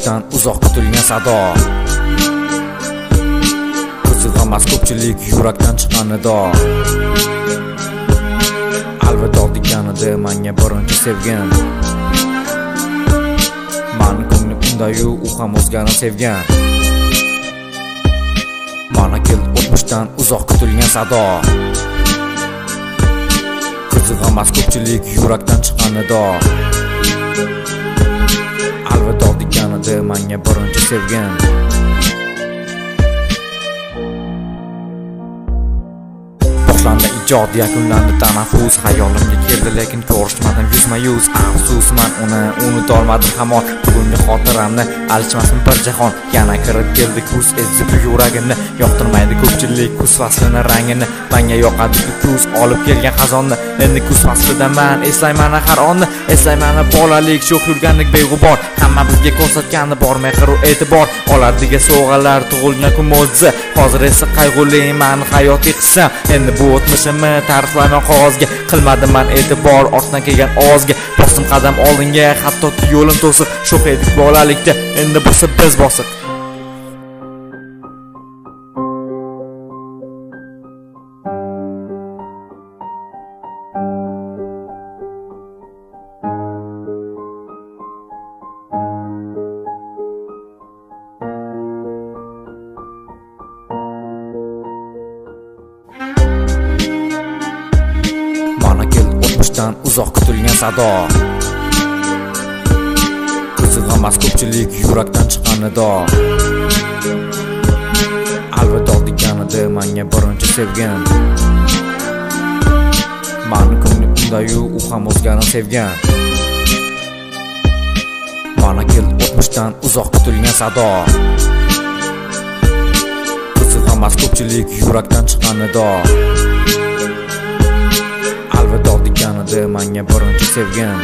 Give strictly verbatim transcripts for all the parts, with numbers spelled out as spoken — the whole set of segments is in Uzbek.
o'tmishdan uzoq kutilgan sado, qizig'amas ko'pchilik yurakdan chiqqan nido. Alvido deganida menga birinchi sevgan, mani ko'nglim undayu u ham o'zgani sevgan. Mana keldi o'tmishdan uzoq kutilgan sado, qizig'amas ko'pchilik yurakdan chiqqan nido. Alvido deganida menga birinchi sevgan. Boshlandi ijod, yakunlandi tanaffus. Xayolimga keldi lekin ko'rishmadim yuzma yuz. Afsus, men uni unutolmadim hamon. Bugungi xotiramni alishmasin bir jahon. Yana kirib keldi kuz, ezib yuragimni. Yoqtirmaydi ko'pchilik kuz faslini rangini. Menga yoqadi kuz olib kelgan xazonni. Endi kuz faslida men eslayman har onni. Eslayman bolalik, sho'x yurganlik beg'ubor. Hamma bizga ko'rsatgani bor mehr va e'tibor. Olardiga sovg'alar, tug'ilgan kun mo'jiza. Hozir esa qayg'uli men hayotiy qissam. Endi bu o'tmishimni ta'riflayman qog'ozga. Qilmadim men e'tibor ortdan kelgan ovozga. Bosdim qadam oldinga, hattoki yo'lim to'siq. Sho'x edik bolalikda, endi bo'lsa biz bosiq. O'tmishdan uzoq kutilgan sado, qizig'amas ko'pchilik yurakdan chiqqan nido. Alvido deganida menga birinchi sevgan, mani ko'nglim undayu u ham o'zgani sevgan. Mana keldi o'tmishdan uzoq kutilgan sado, qizig'amas ko'pchilik yurakdan chiqqan nido. Alvido deganida menga birinchi sevgan.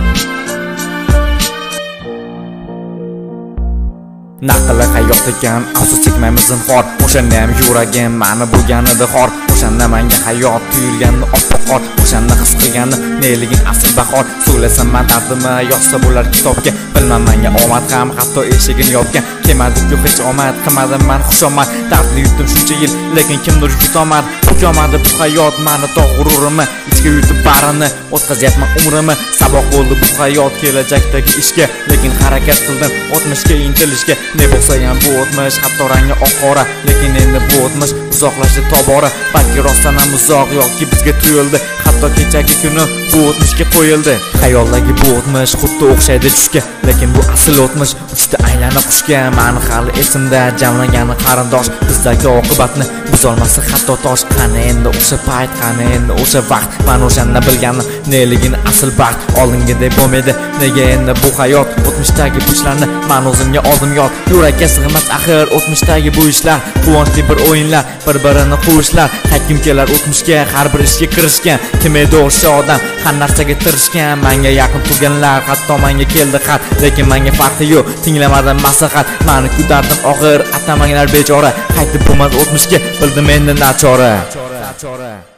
Naqli hayot ekan, afsus chekmaymiz zinhor. O'shanda ham yuragim mani bo'lganida xor. O'shanda menga hayot tuyulganda oppoq qor. O'shanda his qilganda neligin asl bahor. So'ylasam men dardimni yozsa bo'lar kitobga. Bilmam menga omad ham hatto eshigini yopgan. Kelmadi-ku hech omad, qilmadim men xushomad. Dardni yutdim shuncha yil, lekin kimdir yutolmadi. O'tmadi bu hayot meni tog' g'ururimni. Ichga yutib barini, o'tkazyapman umrimni. Saboq bo'ldi bu hayot kelajakdagi ishga. Lekin harakat qildim o'tmishga intilishga. Ne bo'lsa ham bu o'tmish hatto rangi oq-qora. Lekin endi bu o'tmish uzoqlashdi tobora. Balki rostdan ham uzoq yoki bizga tuyuldi. Hatto kechagi kuni bu o'tmishga qo'yildi. Xayoldagi bu o'tmish xuddi o'xshaydi tushga. Lekin bu asl o'tmish uchta aylanib qushga. Meni hali esimda jamlagani qarindosh. Bizdagi oqibatni buzolmasa hatto tosh. Qani endi o'sha payt, qani endi o'sha vaqt. Men o'shanda bilganim neligini asl baxt. Oldingidek bo'lmaydi nega endi bu hayot. O'tmishdagi bu ishlarni men o'zimga oldim yod. Yurakka sig'mas axir o'tmishdagi bu ishlar. Quvonchli bir o'yinlar, bir-birini quvishlar. Qaytgim kelar o'tmishga, har bir ishga kirishgan. Kim edi o'sha odam, har narsaga tirishgan. Menga yaqin turganlar, hatto menga keldi xat. Lekin menga farqi yo'q, tinglamadim maslahat. Meni kutardim og'ir, atamanglar bechora. Qaytib bo'lmas o'tmishga, bildim endi nachora.